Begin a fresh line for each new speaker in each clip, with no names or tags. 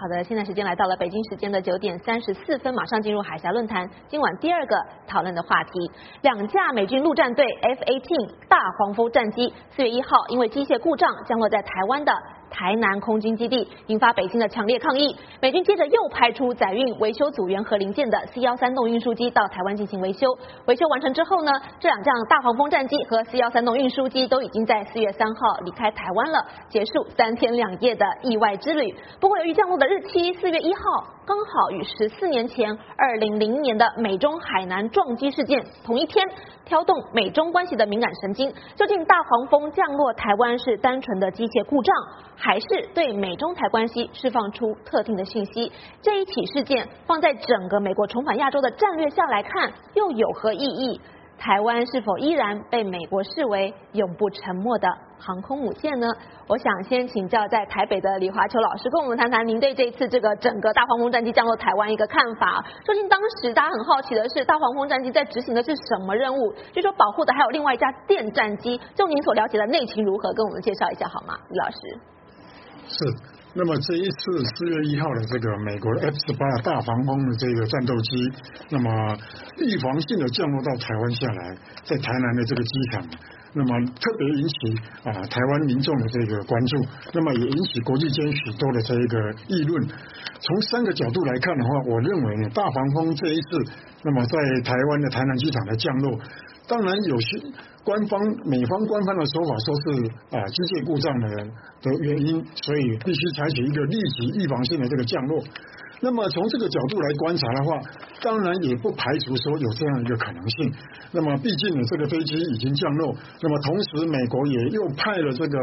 好的，现在时间来到了北京时间的9:34，马上进入海峡论坛。今晚第二个讨论的话题，两架美军陆战队 F-18大黄蜂战机4月1号因为机械故障降落在台湾的台南空军基地，引发北京的强烈抗议。美军接着又派出载运维修组员和零件的 C-13运输机到台湾进行维修。维修完成之后呢，这两架大黄蜂战机和 C-13运输机都已经在4月3号离开台湾了，结束3天2夜的意外之旅。不过由于降落的日期4月1号刚好与14年前2000年的美中海南撞击事件同一天，挑动美中关系的敏感神经。究竟大黄蜂降落台湾是单纯的机械故障，还是对美中台关系释放出特定的讯息？这一起事件放在整个美国重返亚洲的战略下来看，又有何意义？台湾是否依然被美国视为永不沉没的航空母舰呢？我想先请教在台北的李华球老师，跟我们谈谈您对这一次这个整个大黄蜂战机降落台湾一个看法。究竟当时大家很好奇的是，大黄蜂战机在执行的是什么任务？据说保护的还有另外一架电战机，就您所了解的内情如何，跟我们介绍一下好吗，李老师？
是。那么这一次4月1号的这个美国 F-18大黄蜂的这个战斗机，那么预防性的降落到台湾下来，在台南的这个机场，那么特别引起台湾民众的这个关注，那么也引起国际间许多的这一个议论。从3个角度来看的话，我认为呢，大黄蜂这一次，那么在台湾的台南机场的降落，当然有些美方官方的说法说是机械故障的原因，所以必须采取一个立即预防性的这个降落。那么从这个角度来观察的话，当然也不排除说有这样一个可能性。那么毕竟呢，这个飞机已经降落，那么同时美国也又派了这个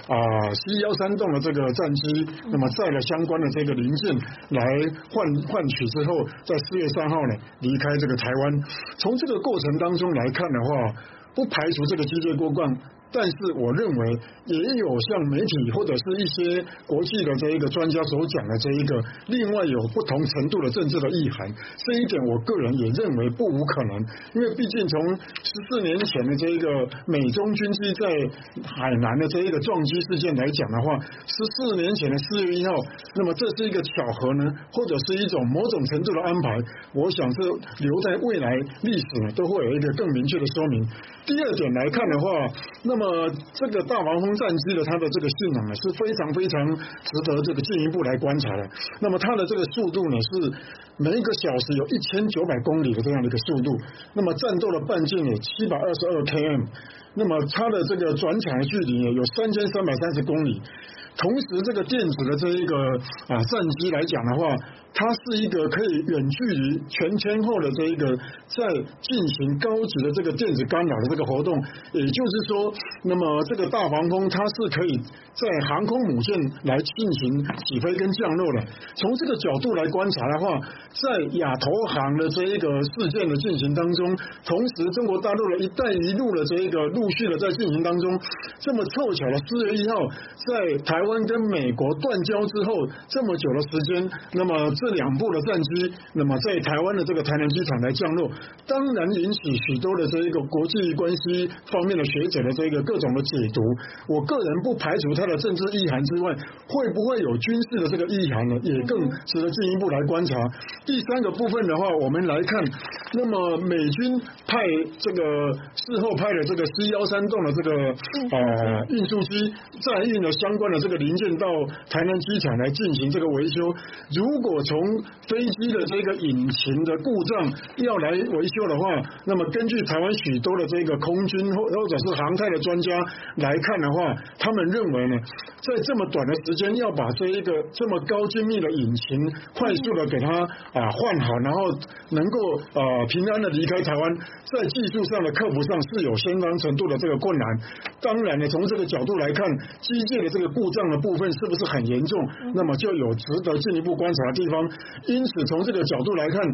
C-13的这个战机，那么载了相关的这个零件来换取之后，在4月3号呢离开这个台湾。从这个过程当中来看的话，不排除这个机械故障，但是我认为也有像媒体或者是一些国际的这一个专家所讲的这一个另外有不同程度的政治的意涵，这一点我个人也认为不无可能，因为毕竟从14年前的这一个美中军机在海南的这一个撞击事件来讲的话，14年前的4月1号，那么这是一个巧合呢，或者是一种某种程度的安排，我想是留在未来历史呢都会有一个更明确的说明。第二点来看的话，那么这个大黄蜂战机的它的这个性能呢是非常非常值得这个进一步来观察的。那么它的这个速度呢是每一个小时有1900公里的这样的一个速度，那么战斗的半径呢722 km， 那么它的这个转场的距离呢有3330公里。同时这个电子的这一个战机来讲的话，它是一个可以远距离全天候的这一个在进行高级的这个电子干扰的这个活动，也就是说，那么这个大黄蜂它是可以在航空母舰来进行起飞跟降落的。从这个角度来观察的话，在亚投行的这一个事件的进行当中，同时中国大陆的一带一路的这一个陆续的在进行当中，这么凑巧的4月1号在台湾跟美国断交之后这么久的时间，那么这2部的战机，那么在台湾的这个台南机场来降落，当然引起许多的这一个国际关系方面的学者的这个各种的解读。我个人不排除它的政治意涵之外，会不会有军事的这个意涵呢，也更值得进一步来观察。第3个部分的话，我们来看，那么美军派这个事后派的这个 C-13的这个运输机载运了相关的这个零件到台南机场来进行这个维修。如果从飞机的这个引擎的故障要来维修的话，那么根据台湾许多的这个空军或者是航太的专家来看的话，他们认为呢，在这么短的时间要把这一个这么高精密的引擎快速的给它换好，然后能够平安的离开台湾，在技术上的克服上是有相当程度的这个困难。当然呢，从这个角度来看，机械的这个故障的部分是不是很严重，那么就有值得进一步观察的地方。因此从这个角度来看，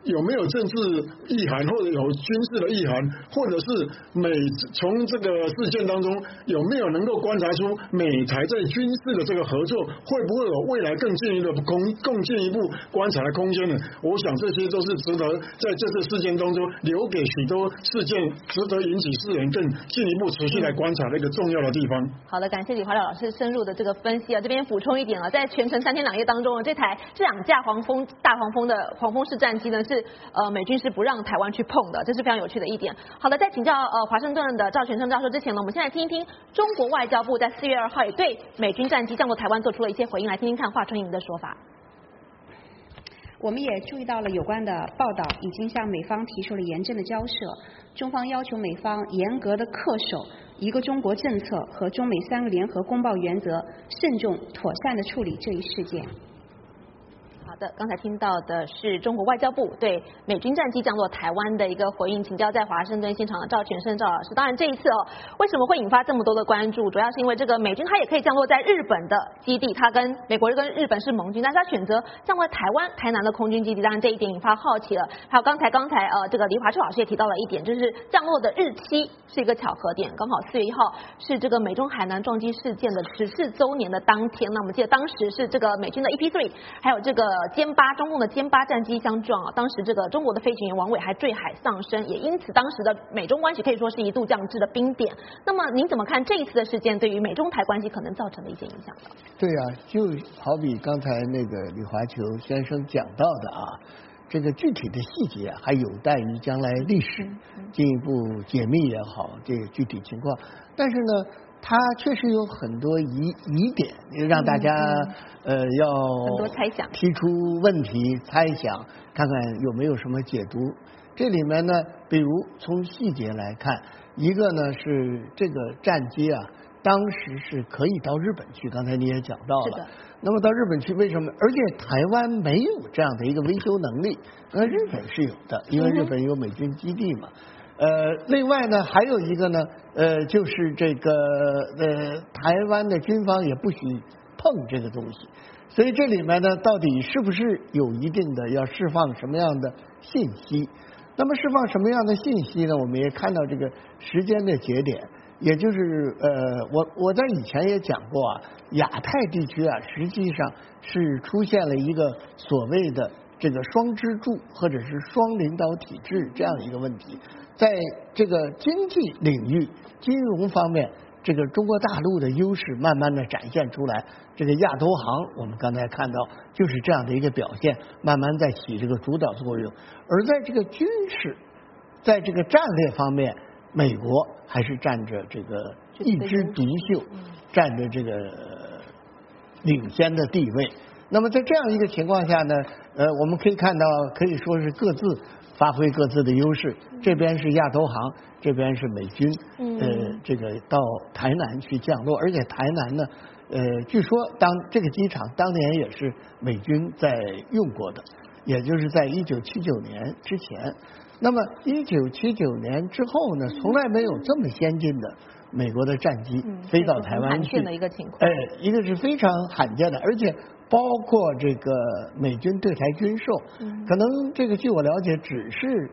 有没有政治意涵，或者有军事的意涵，或者是从这个事件当中有没有能够观察出美台在军事的这个合作会不会有未来更进一步观察的空间呢？我想这些都是值得在这次事件当中留给许多事件值得引起世人更进一步持续来观察的一个重要的地方。
好的，感谢李华廖老师深入的这个分析啊。这边补充一点啊，在全程3天2夜当中，这2架大黄蜂的黄蜂式战机呢是美军是不让台湾去碰的，这是非常有趣的一点。好的，在请教华盛顿的赵全胜教授之前呢，我们先来听一听中国外交部在4月2号也对美军战机降落台湾做出了一些回应，来听听看华春莹的说法。
我们也注意到了有关的报道，已经向美方提出了严正的交涉。中方要求美方严格的恪守一个中国政策和中美3个联合公报原则，慎重妥善地处理这一事件。
好的，刚才听到的是中国外交部对美军战机降落台湾的一个回应，请教在华盛顿现场的赵全胜赵老师。当然这一次为什么会引发这么多的关注，主要是因为这个美军它也可以降落在日本的基地，它跟美国跟日本是盟军，但是它选择降落台湾台南的空军基地，当然这一点引发好奇了。还有刚才这个黎华秋老师也提到了一点，就是降落的日期是一个巧合点，刚好4月1号是这个美中海南撞击事件的14周年的当天。那我们记得当时是这个美军的 EP3 还有这个中共的歼8战机相撞当时这个中国的飞行员王伟还坠海丧生，也因此当时的美中关系可以说是一度降至了冰点。那么您怎么看这一次的事件对于美中台关系可能造成的一些影响呢？
对啊，就好比刚才那个李华球先生讲到的啊，这个具体的细节还有待于将来历史进一步解密也好，这个具体情况，但是呢它确实有很多疑点，让大家要
很多猜想，
提出问题猜想，看看有没有什么解读。这里面呢，比如从细节来看，一个呢是这个战机啊，当时是可以到日本去，刚才你也讲到了。那么到日本去为什么？而且台湾没有这样的一个维修能力，那日本是有的，因为日本有美军基地嘛。另外呢，还有一个呢，就是这个台湾的军方也不许碰这个东西，所以这里面呢，到底是不是有一定的要释放什么样的信息？那么释放什么样的信息呢？我们也看到这个时间的节点，也就是我在以前也讲过啊，亚太地区啊，实际上是出现了一个所谓的这个双支柱或者是双领导体制这样一个问题。在这个经济领域、金融方面，这个中国大陆的优势慢慢的展现出来。这个亚投行，我们刚才看到就是这样的一个表现，慢慢在起这个主导作用。而在这个军事，在这个战略方面，美国还是占着这个一枝独秀，占着这个领先的地位。那么在这样一个情况下呢，我们可以看到，可以说是各自发挥各自的优势，这边是亚投行，这边是美军，这个到台南去降落，而且台南呢，据说这个机场当年也是美军在用过的，也就是在1979年之前。那么1979年之后呢，从来没有这么先进的美国的战机飞到台湾去，
的一个情况，
一个是非常罕见的，而且包括这个美军对台军售，可能这个据我了解只是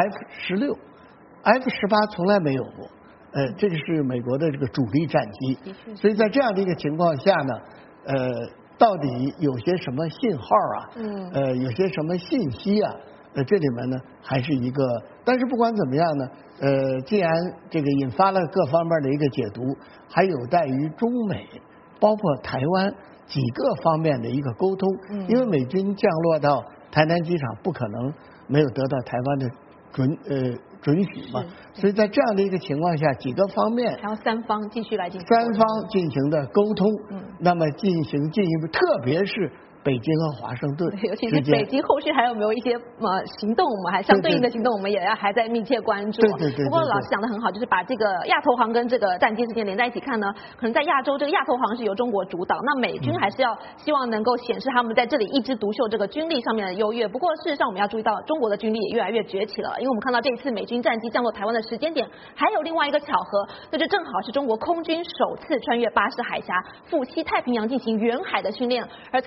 F-16、F-18从来没有过，这个是美国的这个主力战机，所以在这样的一个情况下呢，到底有些什么信号啊，有些什么信息啊，这里面呢还是一个，但是不管怎么样呢，既然这个引发了各方面的一个解读，还有待于中美包括台湾几个方面的一个沟通，因为美军降落到台南机场不可能没有得到台湾的准许嘛，所以在这样的一个情况下，几个方面
还要三方继续来进行
的沟通，那么进行进一步，特别是北京和华盛顿，
尤其是北京后续还有没有一些行动，我们还相对应的行动，我们也要还在密切关注。
对。
不过老师讲得很好，就是把这个亚投行跟这个战机事件连在一起看呢，可能在亚洲这个亚投行是由中国主导，那美军还是要希望能够显示他们在这里一枝独秀这个军力上面的优越。不过事实上我们要注意到，中国的军力也越来越崛起了，因为我们看到这一次美军战机降落台湾的时间点，还有另外一个巧合，那就正好是中国空军首次穿越巴士海峡赴西太平洋进行远海的训练，而参与演习的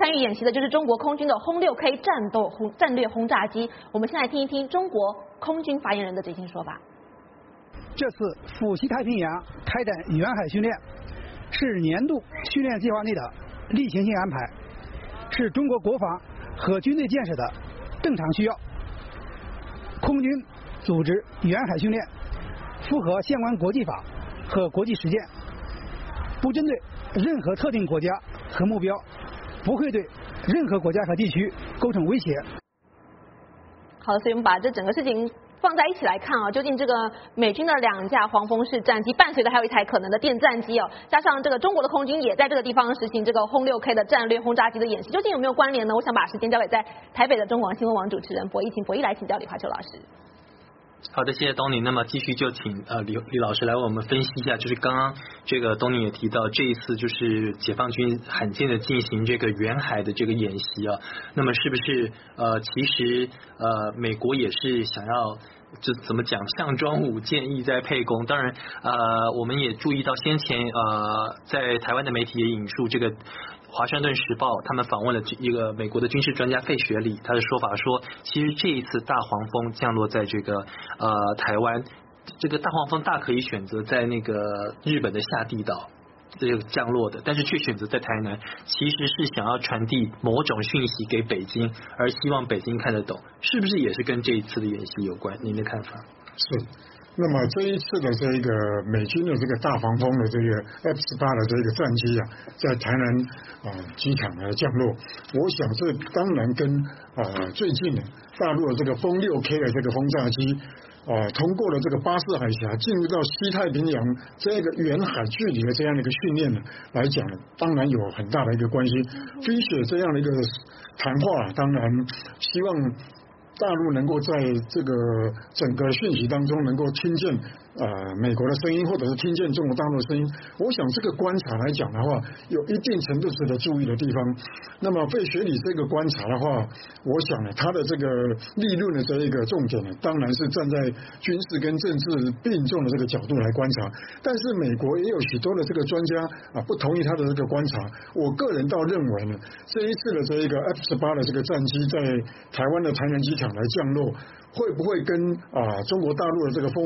的就是中国空军的轰6K 战略轰炸机。我们先来听一听中国空军发言人的最新说法。
这次赴西太平洋开展远海训练，是年度训练计划内的例行性安排，是中国国防和军队建设的正常需要。空军组织远海训练，符合相关国际法和国际实践，不针对任何特定国家和目标，不会对任何国家和地区构成威胁。
好，所以我们把这整个事情放在一起来看啊，究竟这个美军的2架黄蜂式战机，伴随的还有一台可能的电战机哦，加上这个中国的空军也在这个地方实行这个轰6K 的战略轰炸机的演习，究竟有没有关联呢？我想把时间交给在台北的中广新闻网主持人博弈，请博弈来请教李华秋老师。
好的，谢谢东尼。那么继续就请李老师来为我们分析一下，就是刚刚这个东尼也提到，这一次就是解放军罕见的进行这个远海的这个演习啊，那么是不是其实美国也是想要就怎么讲项庄舞剑意在沛公？当然我们也注意到先前在台湾的媒体也引述这个华盛顿时报他们访问了一个美国的军事专家费雪里，他的说法说，其实这一次大黄蜂降落在这个台湾，这个大黄蜂大可以选择在那个日本的下地岛这个降落的，但是却选择在台南，其实是想要传递某种讯息给北京，而希望北京看得懂，是不是也是跟这一次的演习有关？您的看法？
是。那么这一次的这个美军的这个大黄蜂的这个 F-18的这个战机啊，在台南机场来降落，我想这当然跟最近大陆的这个轰6K 的这个轰炸机通过了这个巴士海峡进入到西太平洋这个远海距离的这样的一个训练呢来讲呢，当然有很大的一个关系。飞雪这样的一个谈话，当然希望大陆能够在这个整个讯息当中能够听见美国的声音，或者是听见中国大陆的声音。我想这个观察来讲的话，有一定程度值得注意的地方。那么费雪里这个观察的话，我想呢，他的这个立论的这一个重点呢，当然是站在军事跟政治并重的这个角度来观察。但是美国也有许多的这个专家不同意他的这个观察。我个人倒认为呢，这一次的这一个 F-18的这个战机在台湾的台南机场来降落，会不会跟中国大陆的这个轰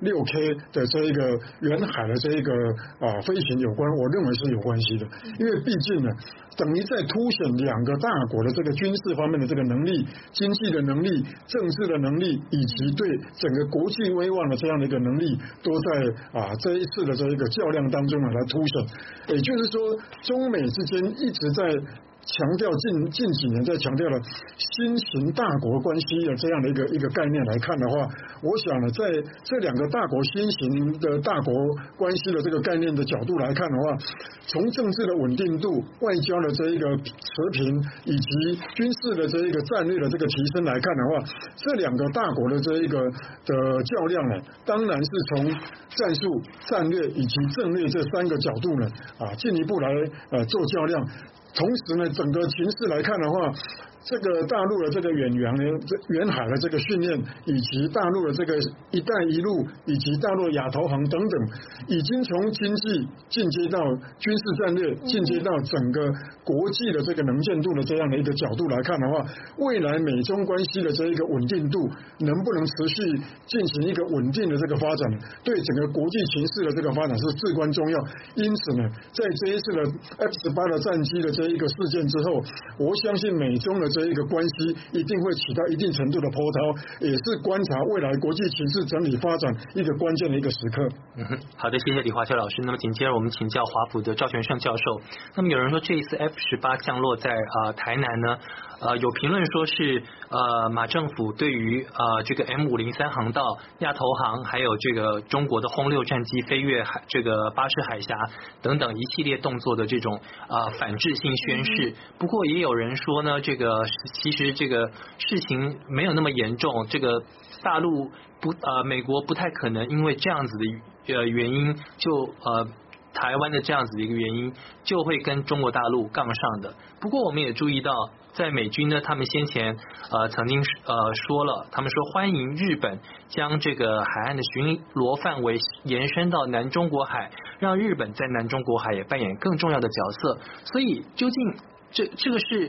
6K 的这一个远海的这一个飞行有关？我认为是有关系的，因为毕竟呢，等于在凸显2个大国的这个军事方面的这个能力、经济的能力、政治的能力，以及对整个国际威望的这样的一个能力，都在这一次的这一个较量当中来凸显。也就是说，中美之间一直在强调近几年在强调了新型大国关系的这样的一个概念来看的话，我想呢，在这2个大国新型的大国关系的这个概念的角度来看的话，从政治的稳定度、外交的这一个持平，以及军事的这一个战略的这个提升来看的话，这2个大国的这一个的较量呢，当然是从战术、战略以及政略这3个角度呢进一步来做较量。同时呢，整个形势来看的话，这个大陆的这个远海的这个训练，以及大陆的这个一带一路，以及大陆亚投行等等，已经从经济进阶到军事战略，进阶到整个国际的这个能见度的这样的一个角度来看的话，未来美中关系的这一个稳定度能不能持续进行一个稳定的这个发展，对整个国际形势的这个发展是至关重要。因此呢，在这一次的 F-18的战机的这一个事件之后，我相信美中的这一个关系一定会起到一定程度的波涛，也是观察未来国际形势整体发展一个关键的一个时刻。
好的，谢谢李华秋老师。那么紧接着我们请教华府的赵全胜教授。那么有人说这一次 F-18降落在台南呢，有评论说是马政府对于这个 M503 航道、亚投行还有这个中国的轰6战机飞越这个巴士海峡等等一系列动作的这种反制性宣示。不过也有人说呢，这个其实这个事情没有那么严重，这个大陆美国不太可能因为这样子的原因就台湾的这样子的一个原因就会跟中国大陆杠上的。不过我们也注意到，在美军呢，他们先前曾经说了，他们说欢迎日本将这个海岸的巡逻范围延伸到南中国海，让日本在南中国海也扮演更重要的角色。所以究竟这个是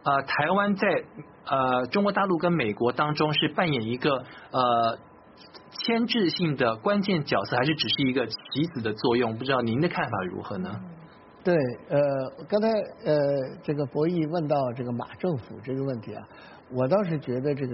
台湾在中国大陆跟美国当中是扮演一个牵制性的关键角色，还是只是一个棋子的作用？不知道您的看法如何呢？
对，刚才这个博弈问到这个马政府这个问题啊，我倒是觉得这个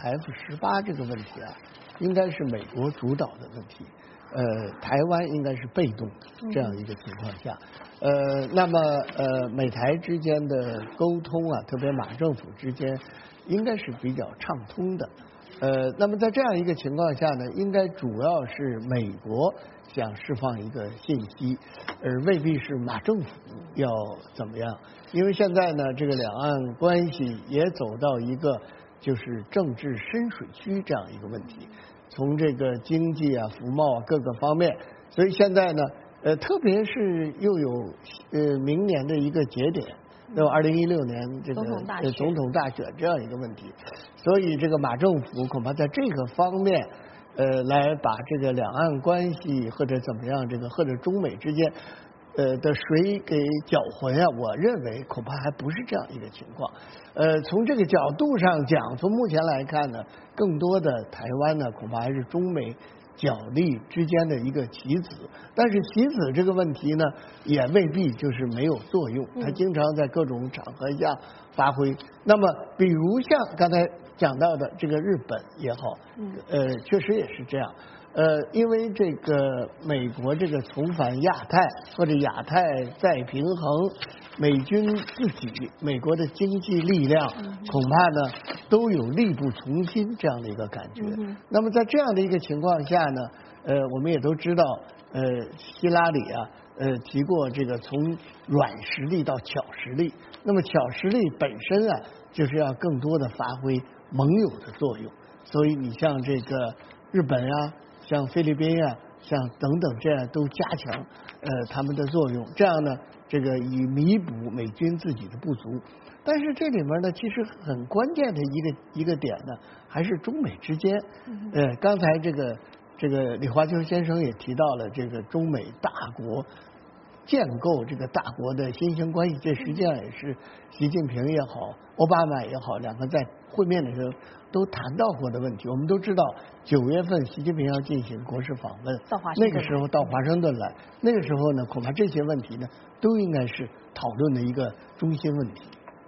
F-18这个问题啊，应该是美国主导的问题，台湾应该是被动这样一个情况下，那么美台之间的沟通啊，特别马政府之间应该是比较畅通的，那么在这样一个情况下呢，应该主要是美国想释放一个信息，而未必是马政府要怎么样，因为现在呢，这个两岸关系也走到一个就是政治深水区这样一个问题，从这个经济啊、服贸啊各个方面，所以现在呢，特别是又有明年的一个节点，那么2016年这个总统大选这样一个问题，所以这个马政府恐怕在这个方面。来把这个两岸关系或者怎么样，这个或者中美之间的水给搅浑啊，我认为恐怕还不是这样一个情况。从这个角度上讲，从目前来看呢，更多的台湾呢，恐怕还是中美角力之间的一个棋子。但是棋子这个问题呢，也未必就是没有作用，它经常在各种场合下发挥。那么，比如像刚才讲到的这个日本也好，确实也是这样。因为这个美国这个重返亚太或者亚太再平衡，美军自己美国的经济力量恐怕呢都有力不从心这样的一个感觉。那么在这样的一个情况下呢，我们也都知道，希拉里啊，提过这个从软实力到巧实力。那么巧实力本身啊，就是要更多的发挥盟友的作用。所以你像这个日本啊。像菲律宾啊，像等等这样都加强他们的作用，这样呢，这个以弥补美军自己的不足。但是这里面呢，其实很关键的一个点呢，还是中美之间。刚才这个李华秋先生也提到了这个中美大国建构这个大国的新型关系，这实际上也是习近平也好，奥巴马也好，两个在会面的时候都谈到过的问题。我们都知道9月份习近平要进行国事访问，那个时候到华盛顿来，那个时候呢，恐怕这些问题呢都应该是讨论的一个中心问题。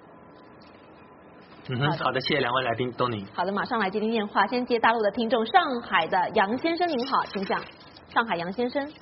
好的，谢谢两位来宾，都您。
好的，马上来接听电话，先接大陆的听众，上海的杨先生，您好，请讲。上海杨先生。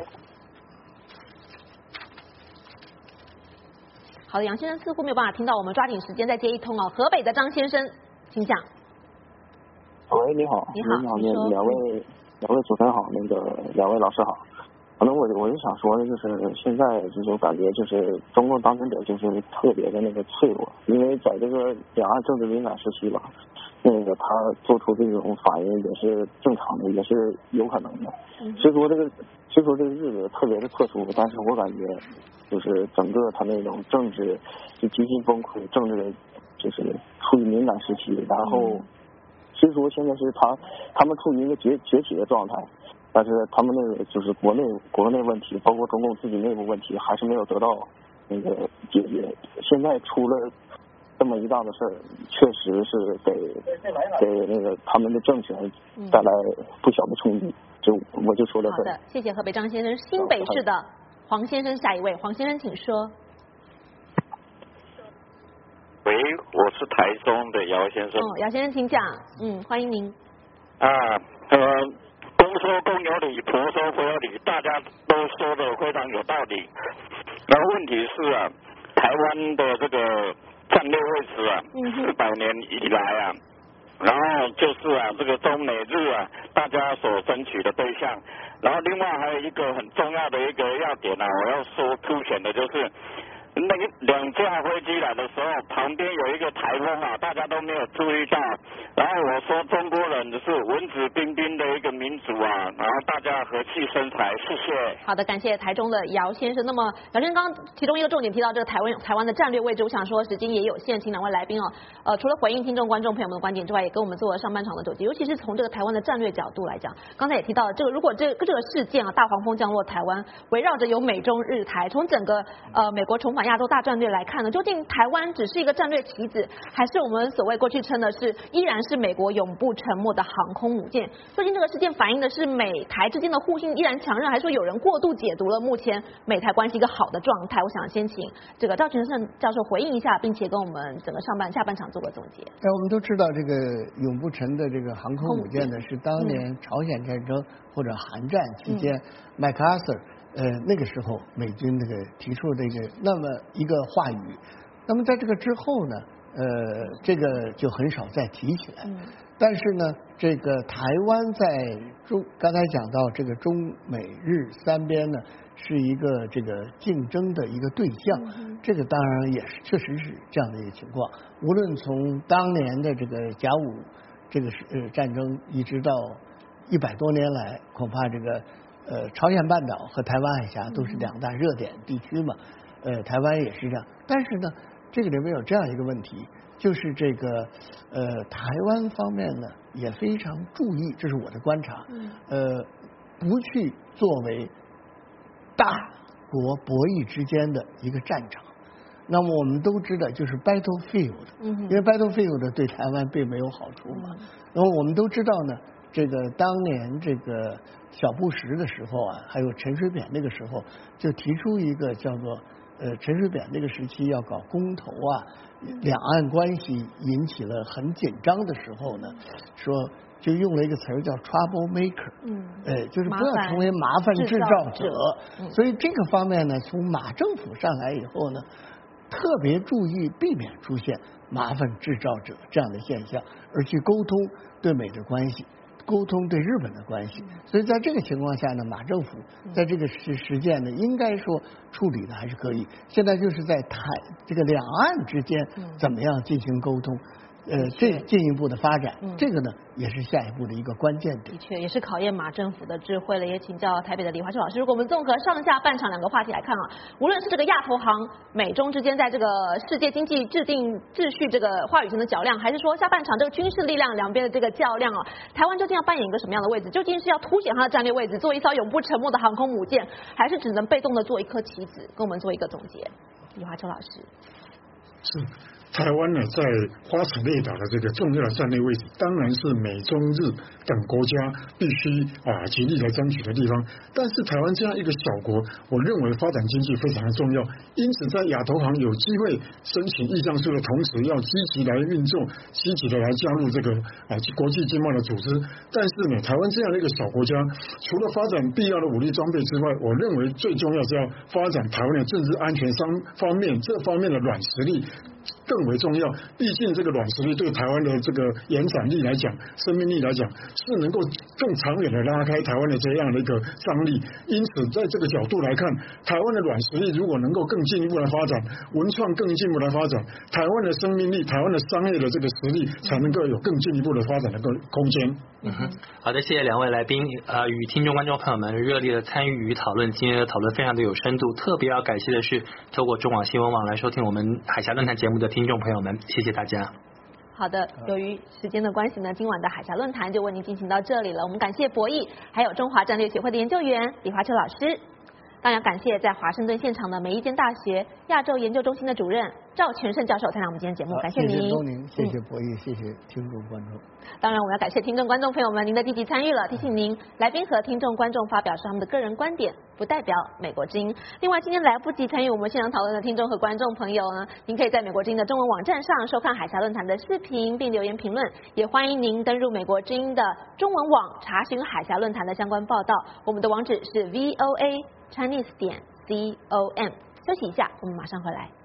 好的，杨先生似乎没有办法听到，我们抓紧时间再接一通哦。河北的张先生，请讲。
喂，你好。你好，两位主持人好，那个两位老师好。可能我就想说的就是，现在这种感觉就是中共当权者就是特别的那个脆弱，因为在这个两岸政治敏感时期吧，那个他做出这种反应也是正常的，也是有可能的。虽说这个日子特别的特殊，但是我感觉就是整个他那种政治就极其崩溃，政治就是处于敏感时期，然后虽说现在是他们处于一个崛起的状态，但是他们那个就是国内问题，包括中共自己内部问题，还是没有得到那个解决。现在出了这么一大的事儿，确实是给那个他们的政权带来不小的冲击。我就说到这儿。
好的，谢谢河北张先生。新北市的黄先生，下一位，黄先生请说。
喂，我是台中的姚先生。
姚先生请讲。欢迎您。
公说公有理，婆说婆有理，大家都说的非常有道理。然后问题是啊，台湾的这个战略位置啊，400年以来啊，然后就是啊，这个中美日啊，大家所争取的对象。然后另外还有一个很重要的一个要点啊，我要说凸显的就是。那两架飞机来的时候，旁边有一个台风啊，大家都没有注意到。然后我说中国人是文质彬彬的一个民族啊，然后大家和气生财，谢谢。
好的，感谢台中的姚先生。那么姚先生刚刚其中一个重点提到这个台湾的战略位置，我想说时间也有限，请两位来宾除了回应听众观众朋友们的观点之外，也跟我们做了上半场的总结，尤其是从这个台湾的战略角度来讲，刚才也提到了如果这个事件啊，大黄蜂降落台湾，围绕着有美中日台，从整个美国重返管亚洲大战略来看呢，究竟台湾只是一个战略棋子，还是我们所谓过去称的是依然是美国永不沉没的航空母舰？究竟这个事件反映的是美台之间的互信依然强韧，还是说有人过度解读了目前美台关系一个好的状态？我想先请这个赵全胜教授回应一下，并且跟我们整个下半场做个总结。
我们都知道这个永不沉的这个航空母舰呢，是当年朝鲜战争或者韩战期间麦克阿瑟那个时候美军这个提出的那么一个话语。那么在这个之后呢，这个就很少再提起来。但是呢，这个台湾在刚才讲到这个中美日三边呢，是一个这个竞争的一个对象。这个当然也是确实是这样的一个情况。无论从当年的这个甲午这个战争，一直到100多年来，恐怕这个朝鲜半岛和台湾海峡都是2大热点地区嘛。台湾也是这样。但是呢，这个里面有这样一个问题。就是这个台湾方面呢也非常注意，这是我的观察，不去作为大国博弈之间的一个战场。那么我们都知道，就是 battlefield，因为 battlefield 对台湾并没有好处嘛。那么我们都知道呢，这个当年这个小布什的时候啊，还有陈水扁那个时候，就提出一个叫做陈水扁那个时期要搞公投啊，两岸关系引起了很紧张的时候呢，说就用了一个词儿叫 trouble maker，就是不要成为麻烦制造者。所以这个方面呢，从马政府上来以后呢，特别注意避免出现麻烦制造者这样的现象，而去沟通对美的关系。沟通对日本的关系，所以在这个情况下呢，马政府在这个实践呢，应该说处理的还是可以。现在就是在这个两岸之间怎么样进行沟通，这进一步的发展，这个呢也是下一步的一个关键点。
的确，也是考验马政府的智慧了。也请教台北的李华秋老师，如果我们综合上下半场2个话题来看啊，无论是这个亚投行美中之间在这个世界经济制定秩序这个话语权的较量，还是说下半场这个军事力量两边的这个较量啊，台湾究竟要扮演一个什么样的位置？究竟是要凸显它的战略位置，做一艘永不沉没的航空母舰，还是只能被动的做一颗棋子？跟我们做一个总结，李华秋老师。
是。台湾呢，在花场列岛的这个重要的战略位置，当然是美中日等国家必须极力来争取的地方。但是台湾这样一个小国，我认为发展经济非常的重要。因此，在亚投行有机会申请意向书的同时，要积极来运作，积极的来加入这个国际经贸的组织。但是呢，台湾这样的一个小国家，除了发展必要的武力装备之外，我认为最重要是要发展台湾的政治安全方面这方面的软实力。更为重要，毕竟这个软实力对台湾的这个延展力来讲、生命力来讲，是能够更长远的拉开台湾的这样的一个张力。因此，在这个角度来看，台湾的软实力如果能够更进一步来发展，文创更进一步来发展，台湾的生命力、台湾的商业的这个实力，才能够有更进一步的发展的空间。
好的，谢谢2位来宾，与听众观众朋友们热烈的参与与讨论，今天的讨论非常的有深度。特别要感谢的是，透过中广新闻网来收听我们海峡论坛节目的听众朋友们，谢谢大家。
好的，由于时间的关系呢，今晚的海峡论坛就为您进行到这里了。我们感谢博弈，还有中华战略协会的研究员李华秋老师。当然感谢在华盛顿现场的美利坚大学亚洲研究中心的主任赵全胜教授参加我们今天节目，感谢您。
谢谢东宁，谢谢博弈，谢谢听众观众。
当然我们要感谢听众观众朋友们您的积极参与了，提醒您来宾和听众观众发表是他们的个人观点，不代表美国之音。另外今天来不及参与我们现场讨论的听众和观众朋友呢，您可以在美国之音的中文网站上收看海峡论坛的视频并留言评论，也欢迎您登入美国之音的中文网查询海峡论坛的相关报道，我们的网址是 VOA Chinese.com。休息一下，我们马上回来。